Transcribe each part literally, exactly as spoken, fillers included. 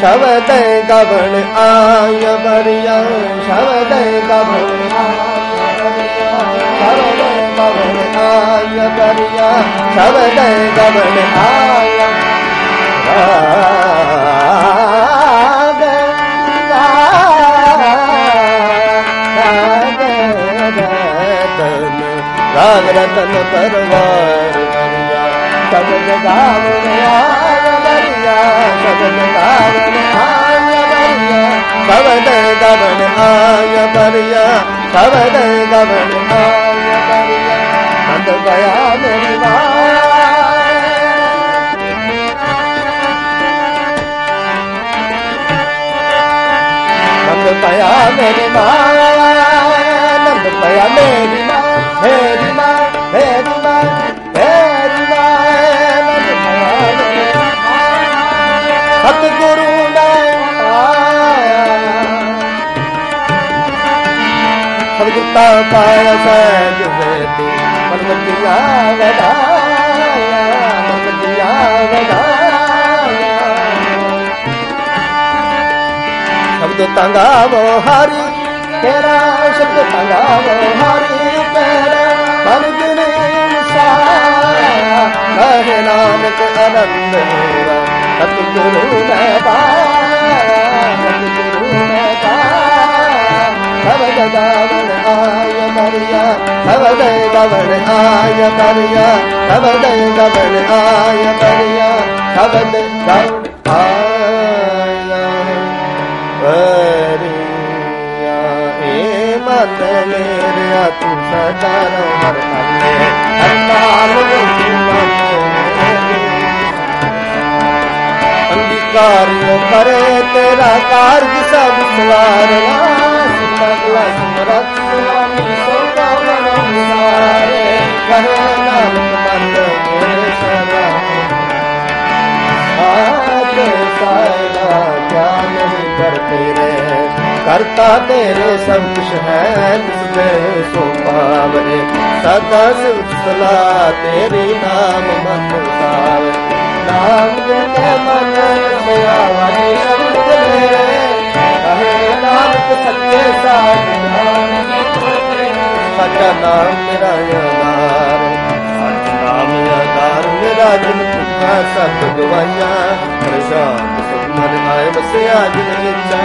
ਸ਼ਬਦ ਗਵਣ ਆਇ ਬਰਿਆ ਸ਼ਬਦ ਗਵਣ ਸ਼ਬਦ ਗਵਣ ਆਇ ਬਰਿਆ ਸ਼ਬਦ ਗਵਣ ਆਇ ਰਾਗ ਰਾਗ ਰਤਨ ਪਰਵਾਰ ਬਰਿਆ ਸ਼ਬਦ ਗਵਣ ਆਇ ਬਰਿਆ ਸ਼ਬਦ ਗਵਣ ਆਇ ਬਰਿਆ ਸ਼ਬਦ ਗਵਣ ਆਇ ਬਰਿਆ ਸ਼ਬਦ ਗਵਣ ਆਇ ਬਰਿਆ ਮੰਦ ਗਿਆ ਮੇਰੀ ਨੰਦ ਪਿਆ ਮੇਰੀ ਮਾਂ ਨੰਦ ਪਿਆ ਮੇਰੀ ਮਾਂ ਮੇਰੀ ਮਾਂ ਮੇਰੀ ਮਾਂ ਮੇਰੀ ਮਾਂ ਨੰਦ ਪਿਆ ਮੇਰੀ ਮਾਂ ਸਤਿਗੁਰੂ ਨੇ ਪਾਇਆ ਸਤਿਗੁਰਤਾ ਪਾਇਆ ਸਹਿਜ ਵੇਤੀ ਮਨਮਤੀਆ ਵਧਾਇਆ ਮਨਮਤੀਆ ਵਧਾਇਆ ਸ਼ਬਦ ਤੰਗਾਵੋ ਹਰੀ ਤੇਰਾ ਸ਼ਬਦ ਤੰਗਾਵੋ ਹਰੀ ਤੇਰਾ ਮਨ ਦਿਨੇ ਸਾਇਆ ਕਹੇ ਨਾਨਕ ਆਨੰਦ ਹੋਵਾ ਸਤਿਗੁਰੂ ਮੈਂ ਪਾਇਆ ਸਤਿਗੁਰੂ ਮੈਂ ਪਾਇਆ ਸ਼ਬਦ ਗਵਣ ਆਇ ਬਰਿਆ ਸ਼ਬਦ ਗਵਣ ਆਇ ਬਰਿਆ ਸ਼ਬਦ ਗਵਣ ਆਇ ਬਰਿਆ ਸ਼ਬਦ ਗਵਣ ਆਇਆ ਬਰਿਆ ਏ ਮਨ ਮੇਰਿਆ ਤੂੰ ਸਦਾ ਹਰ ਨਾਮੇ ਹਰ ਨਾਮ ਅੰਗੀਕਾਰ ਕਰੇ ਤੇਰਾ ਕਾਰਜ ਸਭ ਸਵਾਰਨਾ ਸਿਮਰਲਾ ਸਿਮਰਤ ਸੁਆਮੀ ਸੋਤਾ ਮਨ ਸਾਰੇ ਕਹੇ ਨਾਨਕ ਮਨ ਮੇਰੇ ਸਦਾ ਆਤੇ ਸਾਇਲਾ ਕਿਆ ਨਹੀਂ ਕਰਤੇ ਰੇ ਕਰਤਾ ਤੇਰੇ ਸਭ ਕੁਛ ਹੈ ਜਿਸਨੇ ਸੋ ਪਾਵਰੇ ਸਦਾ ਸਿਵ ਸਲਾ ਤੇਰੀ ਨਾਮ ਮਨ ਸਾਵੇ ਨਾਮ ਜਨੇ ਮਨ ਰਮਿਆ ਵਾਰੀ ਸ਼ਬਦ ਮੇਰੇ ਕਹੇ ਨਾਨਕ ਸੱਚੇ ਸਾਧ ਸੱਚਾ ਨਾਮ ਮੇਰਾ ਆਧਾਰ ਸੱਚ ਨਾਮ ਆਧਾਰ ਮੇਰਾ ਜਿਨ ਤੁਕਾ ਸਤ ਗਵਾਈਆਂ ਪ੍ਰਸ਼ਾਦ ਸੁਮਨ ਆਏ ਵਸਿਆ ਜਿਨ ਲਿਚਾ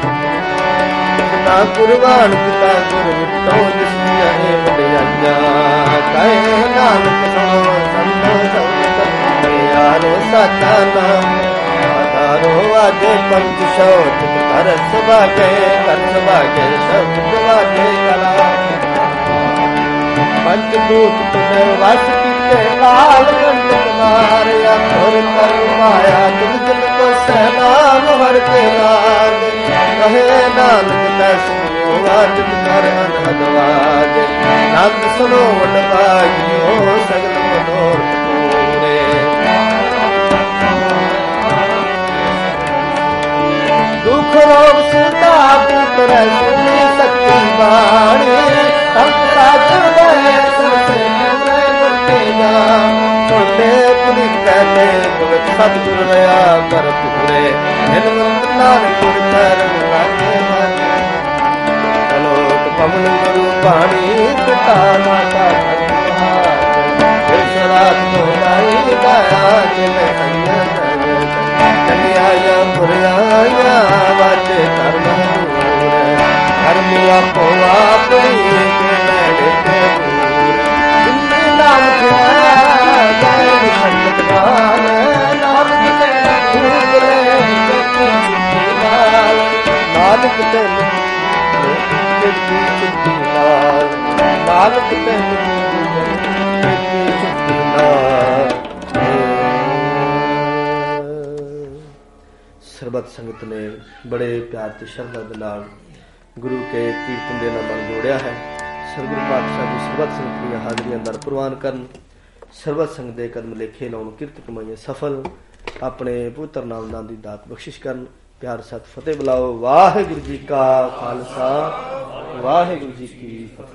ਨਾ ਕੁਰਬਾਨ ਕੀਤਾ ਗੁਰ ਮਿਟੋ ਜਿਸ ਜਹੇ ਵਡਿਆਈਆਂ ਕਹੇ ਨਾਨਕ ਨੋ ਸੰਤੋ ਸਤ ਯਾਰੋ ਸਾਚਾ ਨਾਮ ਆਧਾਰੋ ਆਜੇ ਪੰਜ ਸ਼ੋਤ ਕਰ ਸੁਭਾਗੇ ਕਰ ਸੁਭਾਗੇ ਸ਼ਬਦ ਵਾਗੇ ਕਲਾ ਪੰਜ ਦੂਤ ਤੁਨੇ ਵਸ ਕੀਤੇ ਕਾਲ ਕੰਟ ਮਾਰਿਆ ਖੁਰ ਕਰ ਮਾਇਆ ਤੁਮ ਜਨ ਕੋ ਸਹਿਨਾਮ ਹਰ ਕੇ ਲਾਗ ਕਹੇ ਨਾਨਕ ਤੈਸ ਵਾਜ ਕਰ ਅਨਹਦਵਾਜ ਨੰਦ ਸੁਨੋ ਵਡਵਾਜਿਓ ਸਗਲ ਮਨੋਰਥ ਪੂਰੇ ਦੁਖ ਰੋਗ ਸੁਤਾ ਪੁੱਤਰ ਸੁਣੀ ਸੱਚੀ ਬਾਣੀ ਸੰਤਾ ਜੁੜੇ ਸਸੇ ਮੂਰੇ ਗੁੱਟੇ ਜਾ ਸੁਣਦੇ ਪੁਰੀ ਕਹਤੇ ਕਵਿਤ ਸਤਿਗੁਰ ਰਿਆ ਕਰ ਪੂਰੇ ਨਿਰਮਲ ਨਾਨਕ ਗੁਰ ਚਰਨ ਲਾਗੇ ਮਨ ਚਲੋਕ ਪਵਨ ਗੁਰੂ ਬਾਣੀ ਪਿਤਾ ਮਾਤਾ ਈਸ਼ਵਰਾਤ ਮੋਹਾਈ ਦਇਆ ਜਿਨੇ ਅੰਨ ਕਲਿਆਇਆ ਪੁਰਿਆਇਆ ਵਾਜੇ ਧਰਮ ਦੂਰ ਧਰਮੀ ਆਪੋ ਆਪਣੀ ਕੇ ਨੇੜੇ ਤੇ ਦੂਰ ਜਿੰਨੇ ਨਾਮ ਖਿਆ ਜੈ ਸੰਗਤ ਗਾਨ ਨਾਨਕ ਤੇ ਦੂਰੇ ਚੁੱਕੀ ਚੁੱਕੀ ਨਾਲ ਨਾਨਕ ਤੇ ਚੁੱਕੀ ਚੁੱਕੀ ਨਾਲ ਨਾਨਕ ਤੇ ਚੁੱਕੀ ਚੁੱਕੀ ਨਾਲ ਸਰਬਤ ਸੰਗਤ ਨੇ ਬੜੇ ਪਿਆਰ ਤੇ ਸ਼ਰਧਾ ਦੇ ਨਾਲ ਗੁਰੂ ਕੇ ਕੀਰਤਨ ਦੇ ਨਾਲ ਮਨ ਜੋੜਿਆ ਹੈ। ਸਤਿਗੁਰੂ ਪਾਤਸ਼ਾਹ ਜੀ ਸਰਬਤ ਸੰਗਤ ਦੀਆਂ ਹਾਜ਼ਰੀਆਂ ਦਰ ਪ੍ਰਵਾਨ ਕਰਨ, ਸਰਬਤ ਸੰਗਤ ਦੇ ਕਦਮ ਲੇਖੇ ਲਾਉਣ, ਕਿਰਤ ਕਮਾਈਆਂ ਸਫਲ, ਆਪਣੇ ਪਵਿੱਤਰ ਨਾਮ ਦਾਨ ਦੀ ਦਾਤ ਬਖਸ਼ਿਸ਼ ਕਰਨ। ਪਿਆਰ ਸਤ ਫਤਿਹ ਬੁਲਾਓ। ਵਾਹਿਗੁਰੂ ਜੀ ਕਾ ਖਾਲਸਾ, ਵਾਹਿਗੁਰੂ ਜੀ ਕੀ ਫਤਿਹ।